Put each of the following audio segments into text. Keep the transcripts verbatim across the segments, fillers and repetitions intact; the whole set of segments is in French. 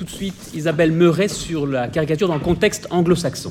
tout de suite Isabelle Meuret sur la caricature dans le contexte anglo-saxon.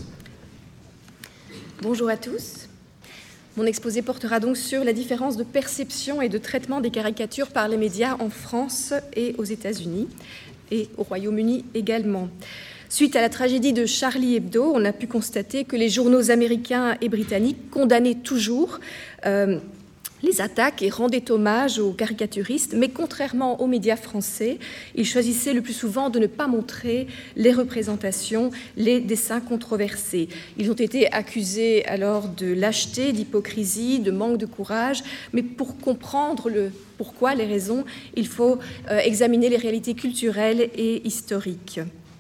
Bonjour à tous. Mon exposé portera donc sur la différence de perception et de traitement des caricatures par les médias en France et aux États-Unis, et au Royaume-Uni également. Suite à la tragédie de Charlie Hebdo, on a pu constater que les journaux américains et britanniques condamnaient toujours euh, les attaques et rendaient hommage aux caricaturistes, mais contrairement aux médias français, ils choisissaient le plus souvent de ne pas montrer les représentations, les dessins controversés. Ils ont été accusés alors de lâcheté, d'hypocrisie, de manque de courage, mais pour comprendre le pourquoi, les raisons, il faut euh, examiner les réalités culturelles et historiques.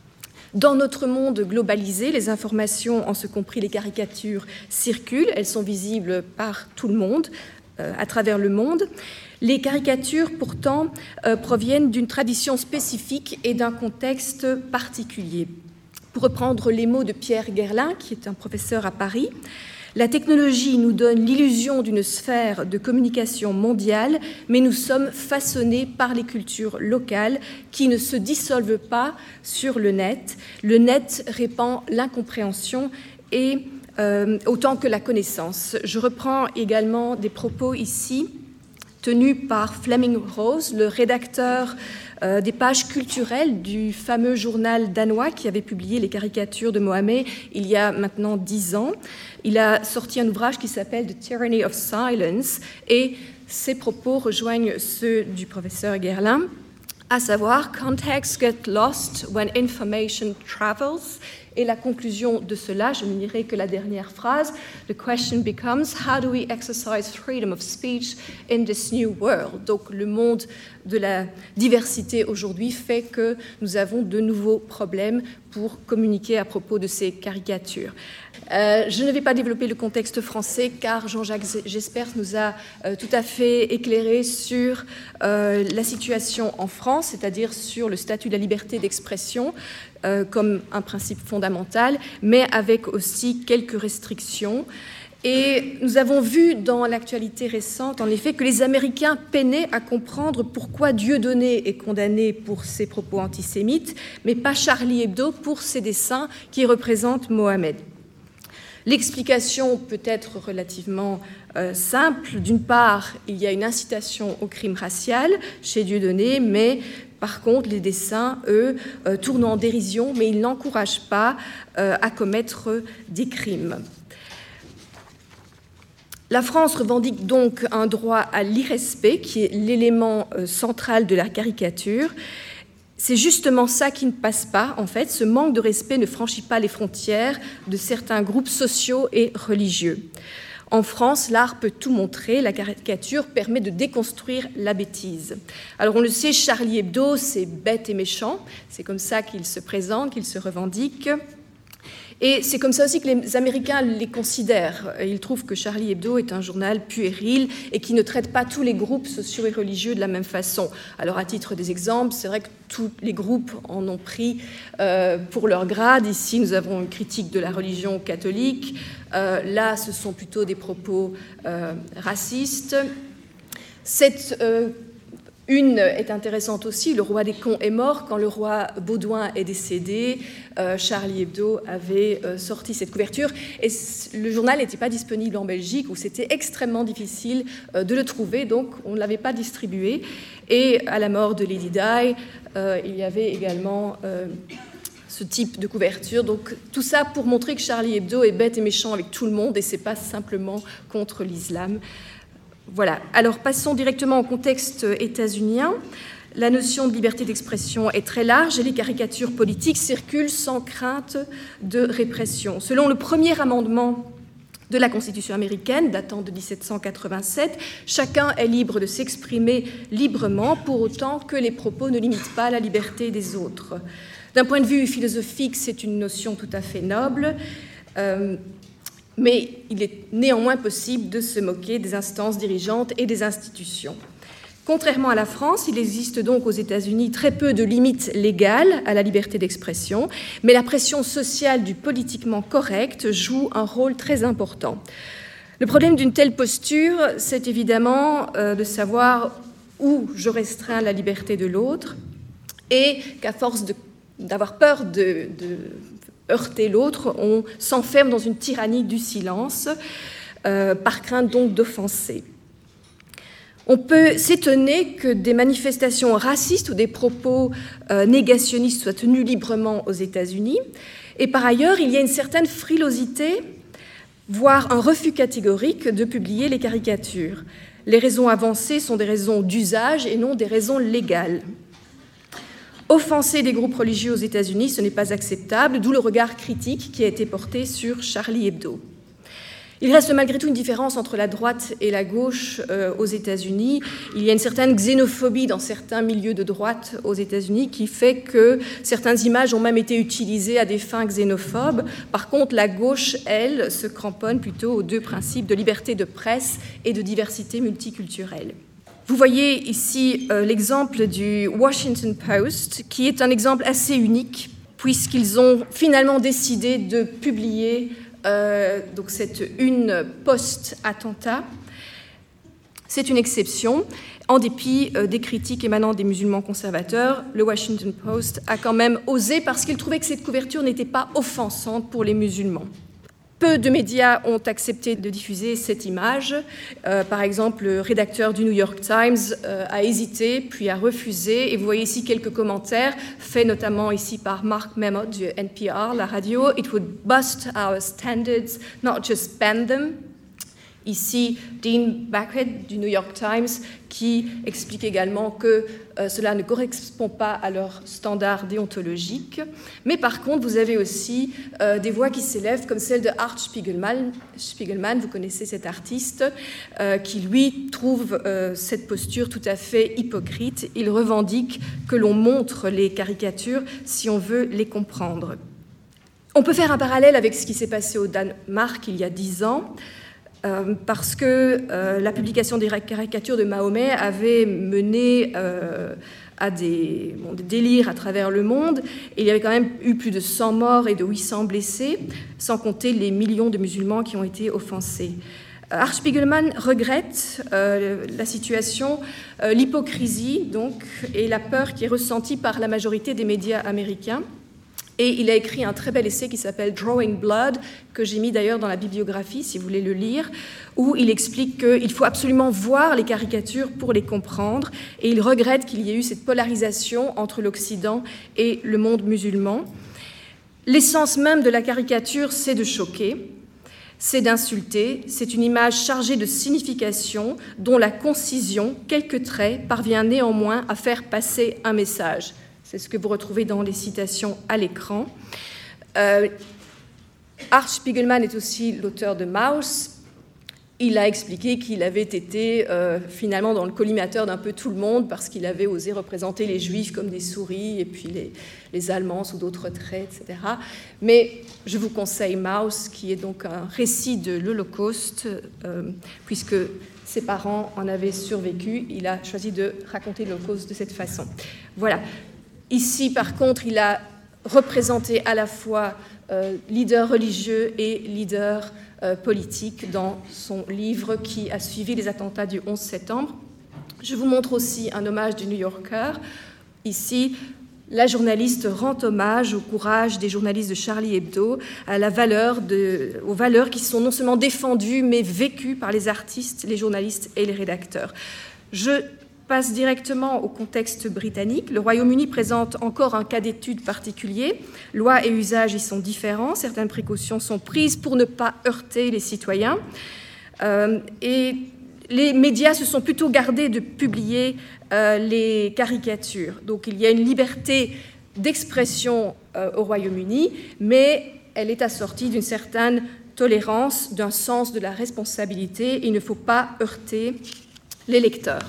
Dans notre monde globalisé, les informations, en ce compris les caricatures, circulent, elles sont visibles par tout le monde, euh, à travers le monde. Les caricatures, pourtant, euh, proviennent d'une tradition spécifique et d'un contexte particulier. Pour reprendre les mots de Pierre Guerlain, qui est un professeur à Paris, la technologie nous donne l'illusion d'une sphère de communication mondiale, mais nous sommes façonnés par les cultures locales qui ne se dissolvent pas sur le net. Le net répand l'incompréhension et euh, autant que la connaissance. Je reprends également des propos ici tenus par Fleming Rose, le rédacteur euh, des pages culturelles du fameux journal danois qui avait publié les caricatures de Mohammed il y a maintenant dix ans. Il a sorti un ouvrage qui s'appelle The Tyranny of Silence et ses propos rejoignent ceux du professeur Guerlain, à savoir « Context get lost when information travels ». Et la conclusion de cela, je ne lirai que la dernière phrase, « The question becomes how do we exercise freedom of speech in this new world ?» Donc le monde de la diversité aujourd'hui fait que nous avons de nouveaux problèmes pour communiquer à propos de ces caricatures. Euh, je ne vais pas développer le contexte français car Jean-Jacques Jespers nous a euh, tout à fait éclairé sur euh, la situation en France, c'est-à-dire sur le statut de la liberté d'expression euh, comme un principe fondamental, mais avec aussi quelques restrictions. Et nous avons vu dans l'actualité récente, en effet, que les Américains peinaient à comprendre pourquoi Dieudonné est condamné pour ses propos antisémites, mais pas Charlie Hebdo pour ses dessins qui représentent Mohammed. L'explication peut être relativement euh, simple. D'une part, il y a une incitation au crime racial chez Dieudonné, mais par contre, les dessins, eux, euh, tournent en dérision, mais ils n'encouragent pas euh, à commettre des crimes. La France revendique donc un droit à l'irrespect, qui est l'élément euh, central de la caricature. C'est justement ça qui ne passe pas, en fait. Ce manque de respect ne franchit pas les frontières de certains groupes sociaux et religieux. En France, l'art peut tout montrer. La caricature permet de déconstruire la bêtise. Alors, on le sait, Charlie Hebdo, c'est bête et méchant. C'est comme ça qu'il se présente, qu'il se revendique. Et c'est comme ça aussi que les Américains les considèrent. Ils trouvent que Charlie Hebdo est un journal puéril et qui ne traite pas tous les groupes sociaux et religieux de la même façon. Alors, à titre des exemples, c'est vrai que tous les groupes en ont pris euh, pour leur grade. Ici, nous avons une critique de la religion catholique. Euh, là, ce sont plutôt des propos euh, racistes. Cette euh, Une est intéressante aussi, le roi des cons est mort. Quand le roi Baudouin est décédé, euh, Charlie Hebdo avait euh, sorti cette couverture et le journal n'était pas disponible en Belgique où c'était extrêmement difficile euh, de le trouver, donc on ne l'avait pas distribué. Et à la mort de Lady Di, euh, il y avait également euh, ce type de couverture. Donc tout ça pour montrer que Charlie Hebdo est bête et méchant avec tout le monde et ce n'est pas simplement contre l'islam. Voilà. Alors, passons directement au contexte états-unien. La notion de liberté d'expression est très large et les caricatures politiques circulent sans crainte de répression. Selon le premier amendement de la Constitution américaine, datant de dix-sept cent quatre-vingt-sept, chacun est libre de s'exprimer librement, pour autant que les propos ne limitent pas la liberté des autres. D'un point de vue philosophique, c'est une notion tout à fait noble. Euh, Mais il est néanmoins possible de se moquer des instances dirigeantes et des institutions. Contrairement à la France, il existe donc aux États-Unis très peu de limites légales à la liberté d'expression, mais la pression sociale du politiquement correct joue un rôle très important. Le problème d'une telle posture, c'est évidemment euh, de savoir où je restreins la liberté de l'autre et qu'à force de d'avoir peur de, de heurter l'autre, on s'enferme dans une tyrannie du silence, euh, par crainte donc d'offenser. On peut s'étonner que des manifestations racistes ou des propos euh, négationnistes soient tenus librement aux États-Unis. Et par ailleurs, il y a une certaine frilosité, voire un refus catégorique de publier les caricatures. Les raisons avancées sont des raisons d'usage et non des raisons légales. Offenser des groupes religieux aux États-Unis, ce n'est pas acceptable, d'où le regard critique qui a été porté sur Charlie Hebdo. Il reste malgré tout une différence entre la droite et la gauche euh, aux États-Unis. Il y a une certaine xénophobie dans certains milieux de droite aux États-Unis qui fait que certaines images ont même été utilisées à des fins xénophobes. Par contre, la gauche, elle, se cramponne plutôt aux deux principes de liberté de presse et de diversité multiculturelle. Vous voyez ici euh, l'exemple du Washington Post, qui est un exemple assez unique, puisqu'ils ont finalement décidé de publier Euh, donc cette une post-attentat. C'est une exception. En dépit euh, des critiques émanant des musulmans conservateurs, le Washington Post a quand même osé parce qu'il trouvait que cette couverture n'était pas offensante pour les musulmans. Peu de médias ont accepté de diffuser cette image. Euh, par exemple, le rédacteur du New York Times euh, a hésité, puis a refusé. Et vous voyez ici quelques commentaires, faits notamment ici par Mark Memot du N P R, la radio. It would bust our standards, not just bend them. Ici, Dean Backhead du New York Times qui explique également que euh, cela ne correspond pas à leurs standards déontologiques. Mais par contre, vous avez aussi euh, des voix qui s'élèvent comme celle de Art Spiegelman, Spiegelman vous connaissez cet artiste, euh, qui lui trouve euh, cette posture tout à fait hypocrite. Il revendique que l'on montre les caricatures si on veut les comprendre. On peut faire un parallèle avec ce qui s'est passé au Danemark il y a dix ans. Euh, parce que euh, la publication des caricatures de Mahomet avait mené euh, à des, bon, des délires à travers le monde, et il y avait quand même eu plus de cent morts et de huit cents blessés, sans compter les millions de musulmans qui ont été offensés. Art Spiegelman regrette euh, la situation, euh, l'hypocrisie donc, et la peur qui est ressentie par la majorité des médias américains. Et il a écrit un très bel essai qui s'appelle « Drawing Blood », que j'ai mis d'ailleurs dans la bibliographie, si vous voulez le lire, où il explique qu'il faut absolument voir les caricatures pour les comprendre, et il regrette qu'il y ait eu cette polarisation entre l'Occident et le monde musulman. L'essence même de la caricature, c'est de choquer, c'est d'insulter, c'est une image chargée de signification dont la concision, quelques traits, parvient néanmoins à faire passer un message. C'est ce que vous retrouvez dans les citations à l'écran. Euh, Art Spiegelman est aussi l'auteur de Maus. Il a expliqué qu'il avait été euh, finalement dans le collimateur d'un peu tout le monde parce qu'il avait osé représenter les Juifs comme des souris et puis les, les Allemands sous d'autres traits, et cetera. Mais je vous conseille Maus, qui est donc un récit de l'Holocauste, euh, puisque ses parents en avaient survécu. Il a choisi de raconter l'Holocauste de cette façon. Voilà. Ici, par contre, il a représenté à la fois euh, leader religieux et leader euh, politique dans son livre qui a suivi les attentats du onze septembre. Je vous montre aussi un hommage du New Yorker. Ici, la journaliste rend hommage au courage des journalistes de Charlie Hebdo, à la valeur de, aux valeurs qui sont non seulement défendues, mais vécues par les artistes, les journalistes et les rédacteurs. Je passe directement au contexte britannique. Le Royaume-Uni présente encore un cas d'étude particulier. Lois et usages y sont différents. Certaines précautions sont prises pour ne pas heurter les citoyens. Euh, et les médias se sont plutôt gardés de publier euh, les caricatures. Donc il y a une liberté d'expression euh, au Royaume-Uni, mais elle est assortie d'une certaine tolérance, d'un sens de la responsabilité. Il ne faut pas heurter les lecteurs.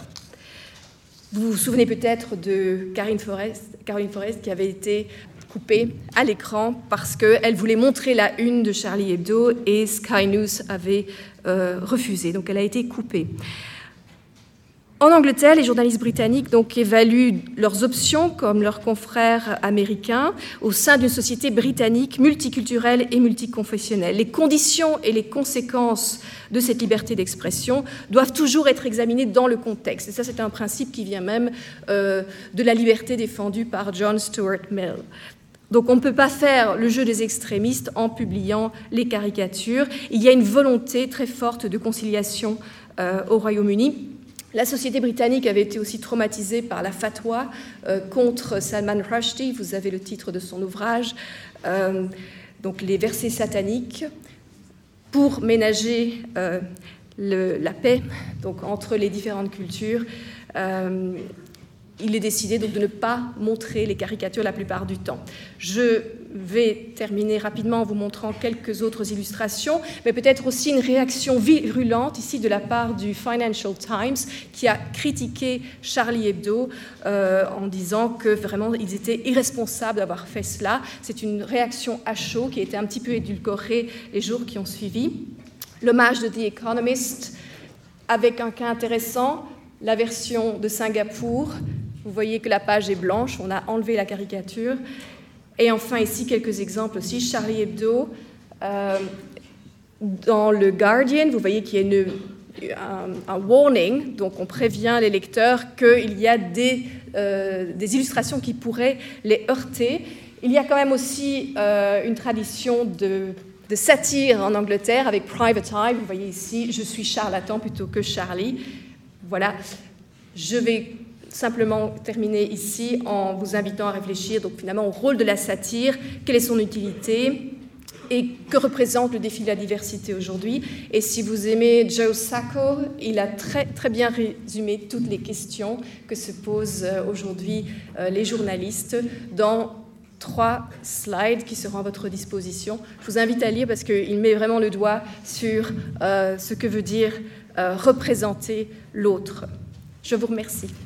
Vous vous souvenez peut-être de Caroline Forrest, Caroline Forrest qui avait été coupée à l'écran parce qu'elle voulait montrer la une de Charlie Hebdo et Sky News avait euh, refusé. Donc elle a été coupée. En Angleterre, les journalistes britanniques donc, évaluent leurs options, comme leurs confrères américains, au sein d'une société britannique multiculturelle et multiconfessionnelle. Les conditions et les conséquences de cette liberté d'expression doivent toujours être examinées dans le contexte. Et ça, c'est un principe qui vient même euh, de la liberté défendue par John Stuart Mill. Donc on ne peut pas faire le jeu des extrémistes en publiant les caricatures. Il y a une volonté très forte de conciliation euh, au Royaume-Uni. La société britannique avait été aussi traumatisée par la fatwa euh, contre Salman Rushdie. Vous avez le titre de son ouvrage, euh, donc les versets sataniques, pour ménager euh, le, la paix donc, entre les différentes cultures. Euh, il est décidé donc de ne pas montrer les caricatures la plupart du temps. Je vais terminer rapidement en vous montrant quelques autres illustrations, mais peut-être aussi une réaction virulente ici de la part du Financial Times qui a critiqué Charlie Hebdo euh, en disant que vraiment ils étaient irresponsables d'avoir fait cela. C'est une réaction à chaud qui a été un petit peu édulcorée les jours qui ont suivi. L'hommage de The Economist avec un cas intéressant, la version de Singapour. Vous voyez que la page est blanche, on a enlevé la caricature. Et enfin, ici, quelques exemples aussi. Charlie Hebdo, euh, dans le Guardian, vous voyez qu'il y a une, un, un warning, donc on prévient les lecteurs qu'il y a des, euh, des illustrations qui pourraient les heurter. Il y a quand même aussi euh, une tradition de, de satire en Angleterre avec Private Eye. Vous voyez ici, je suis charlatan plutôt que Charlie. Voilà, je vais simplement terminer ici en vous invitant à réfléchir donc finalement au rôle de la satire, quelle est son utilité et que représente le défi de la diversité aujourd'hui. Et si vous aimez Joe Sacco, il a très, très bien résumé toutes les questions que se posent aujourd'hui les journalistes dans trois slides qui seront à votre disposition. Je vous invite à lire parce qu'il met vraiment le doigt sur euh, ce que veut dire euh, représenter l'autre. Je vous remercie.